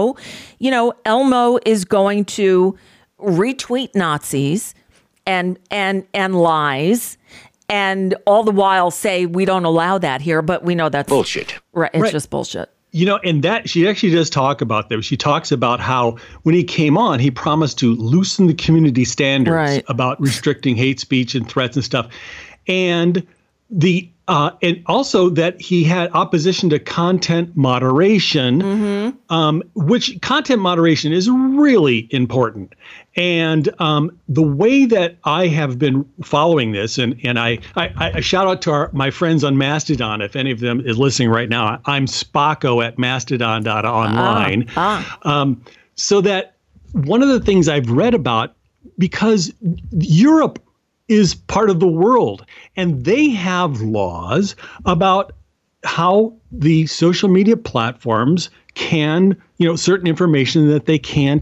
Elmo is going to retweet Nazis and lies, and all the while say we don't allow that here, but we know that's bullshit. Right. It's just bullshit. And that she actually does talk about that. She talks about how when he came on, he promised to loosen the community standards about restricting hate speech and threats and stuff. And and also that he had opposition to content moderation, which content moderation is really important. And the way that I have been following this, and I shout out to my friends on Mastodon, if any of them is listening right now. I'm Spocko at mastodon.online. So that one of the things I've read about, because Europe is part of the world, and they have laws about how the social media platforms can, certain information that they can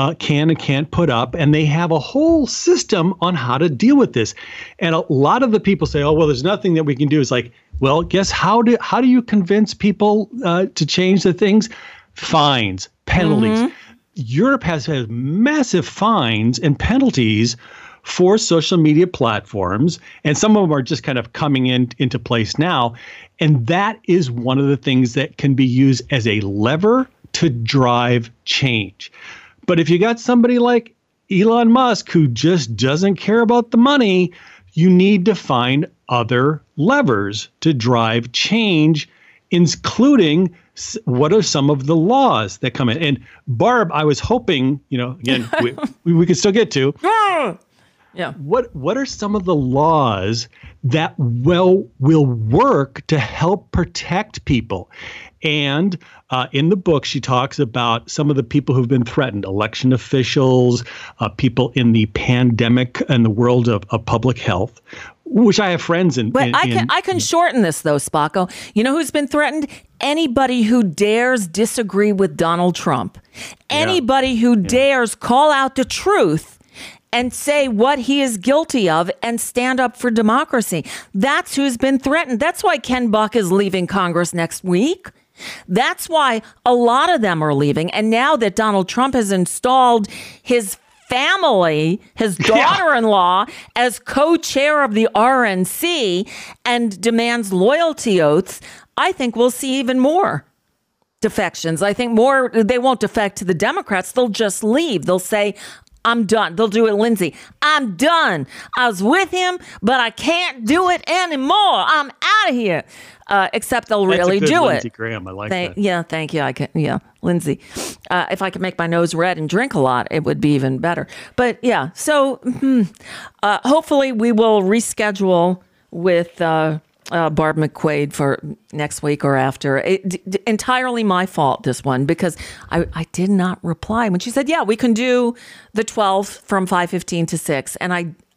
and can't put up, and they have a whole system on how to deal with this. And a lot of the people say, "Oh, well, there's nothing that we can do." It's like, well, guess how do you convince people to change the things? Fines, penalties. Europe has massive fines and penalties for social media platforms, and some of them are just kind of coming into place now. And that is one of the things that can be used as a lever to drive change. But if you got somebody like Elon Musk who just doesn't care about the money, you need to find other levers to drive change, including what are some of the laws that come in. And Barb, I was hoping, again, we could still get to. Yeah. What are some of the laws that will work to help protect people? And in the book, she talks about some of the people who've been threatened: election officials, people in the pandemic and the world of public health, which I have friends in. But I can shorten this though, Spocko. You know who's been threatened? Anybody who dares disagree with Donald Trump. Anybody who dares call out the truth and say what he is guilty of and stand up for democracy. That's who's been threatened. That's why Ken Buck is leaving Congress next week. That's why a lot of them are leaving. And now that Donald Trump has installed his family, his daughter-in-law, as co-chair of the RNC and demands loyalty oaths, I think we'll see even more defections. I think they won't defect to the Democrats. They'll just leave. They'll say, I'm done. They'll do it, Lindsay. I'm done. I was with him, but I can't do it anymore. I'm out of here. Except they'll really do Lindsey it. Graham, I like that. Yeah, thank you. Lindsay. If I could make my nose red and drink a lot, it would be even better. But yeah, so hopefully we will reschedule with Barb McQuade for next week or after. Entirely my fault, this one, because I did not reply when she said, yeah, we can do the 12th from 5:15 to 6. And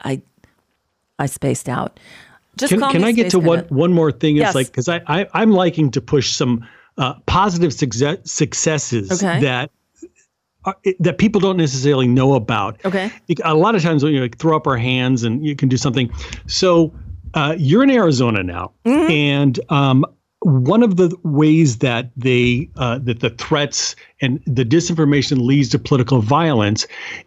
I spaced out. Just can I get to one more thing? It's like, because I'm liking to push some positive successes that that people don't necessarily know about. Okay. A lot of times, like, throw up our hands and you can do something. So you're in Arizona now, and one of the ways that that the threats and the disinformation leads to political violence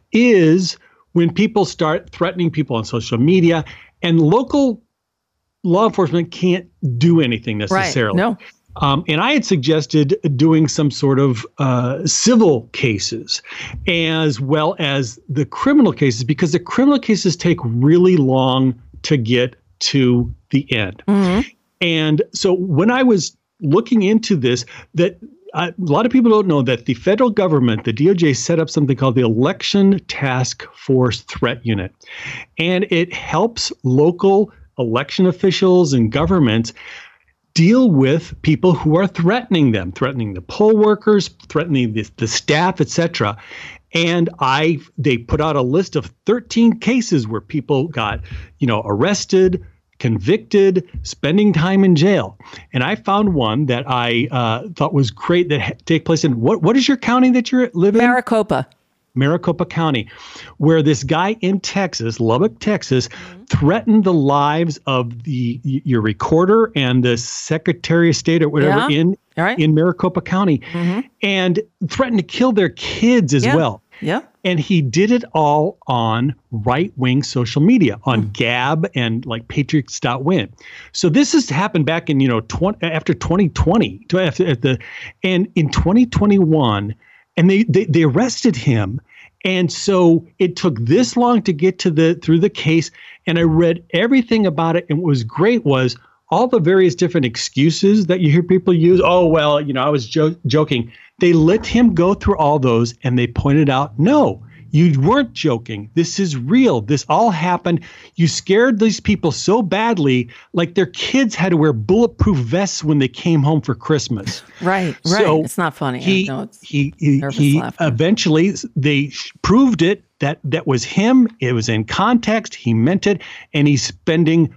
is when people start threatening people on social media, and local law enforcement can't do anything necessarily. Right. No. And I had suggested doing some sort of civil cases as well as the criminal cases, because the criminal cases take really long to get to the end. And so when I was looking into this, that a lot of people don't know that the federal government, the DOJ, set up something called the Election Task Force Threat Unit. And it helps local election officials and governments deal with people who are threatening them, threatening the poll workers, threatening the staff, etc. And they put out a list of 13 cases where people got, arrested, convicted, spending time in jail. And I found one that I thought was great that take place in, what is your county that you live in? Maricopa County, where this guy in Texas, Lubbock, Texas, threatened the lives of your recorder and the Secretary of State or whatever in Maricopa County, and threatened to kill their kids as well. Yeah. And he did it all on right-wing social media, on Gab and like Patriots.win. So this has happened back in, after 2020, and in 2021, and they arrested him. And so it took this long to get through the case. And I read everything about it. And what was great was all the various different excuses that you hear people use. Oh, well, I was joking. They let him go through all those, and they pointed out, no, you weren't joking. This is real. This all happened. You scared these people so badly, like their kids had to wear bulletproof vests when they came home for Christmas. Right. So it's not funny. He eventually, they proved it, that was him. It was in context. He meant it. And he's spending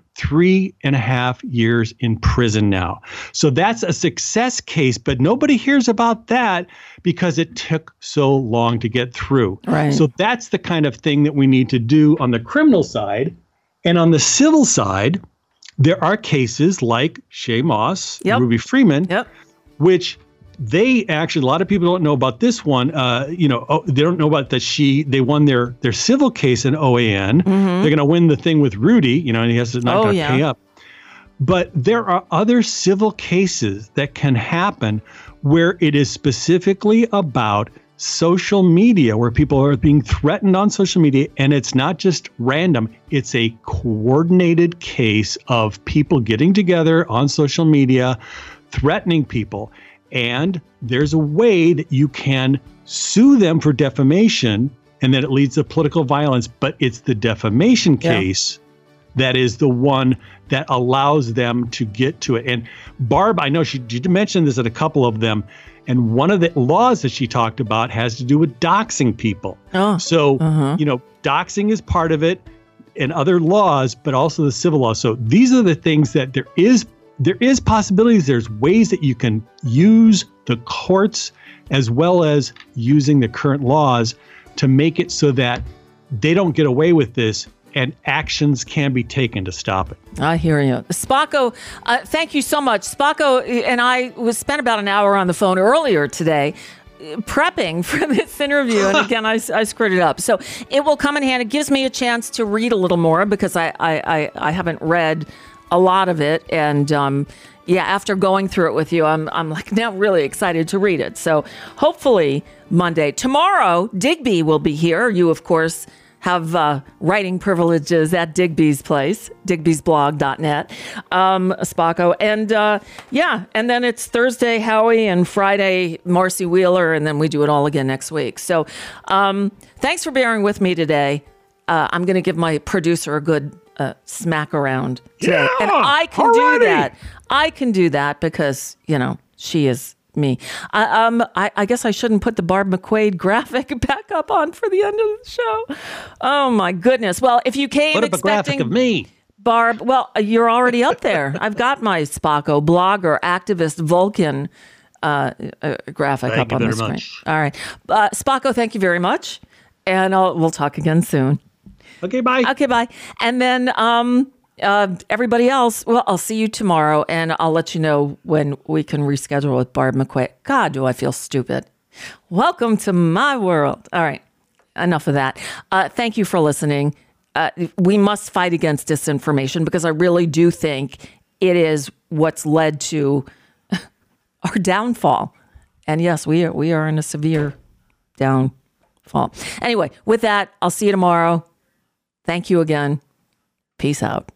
3.5 years in prison now. So that's a success case, but nobody hears about that because it took so long to get through. Right. So that's the kind of thing that we need to do on the criminal side. And on the civil side, there are cases like Shaye Moss, Ruby Freeman, which they actually, a lot of people don't know about this one. They don't know about that they won their civil case in OAN. They're going to win the thing with Rudy, and he has to not going to pay up. But there are other civil cases that can happen where it is specifically about social media, where people are being threatened on social media, and it's not just random. It's a coordinated case of people getting together on social media, threatening people. And there's a way that you can sue them for defamation, and that it leads to political violence. But it's the defamation case that is the one that allows them to get to it. And Barb, I know she mentioned this at a couple of them. And one of the laws that she talked about has to do with doxing people. So, doxing is part of it, and other laws, but also the civil law. So these are the things that there is possibilities. There's ways that you can use the courts as well as using the current laws to make it so that they don't get away with this and actions can be taken to stop it. I hear you. Spocko, thank you so much. Spocko and I spent about an hour on the phone earlier today prepping for this interview. And again, I screwed it up. So it will come in handy. It gives me a chance to read a little more because I haven't read a lot of it. And after going through it with you, I'm like now really excited to read it. So hopefully Monday. Tomorrow, Digby will be here. You, of course, have writing privileges at Digby's place, digbysblog.net, Spocko. And and then it's Thursday, Howie, and Friday, Marcy Wheeler, and then we do it all again next week. So thanks for bearing with me today. I'm going to give my producer a good smack around today. And I can do that. I can do that because, she is me. I guess I shouldn't put the Barb McQuade graphic back up on for the end of the show. Oh my goodness. Well, if you came put up expecting a graphic of me, Barb, well, you're already up there. I've got my Spocko blogger, activist, Vulcan graphic Thank up you on the very screen. much. All right. Spocko, thank you very much. And we'll talk again soon. Okay, bye. Okay, bye. And then everybody else, well, I'll see you tomorrow, and I'll let you know when we can reschedule with Barb McQuay. God, do I feel stupid. Welcome to my world. All right. Enough of that. Thank you for listening. We must fight against disinformation because I really do think it is what's led to our downfall. And yes, we are in a severe downfall. Anyway, with that, I'll see you tomorrow. Thank you again. Peace out.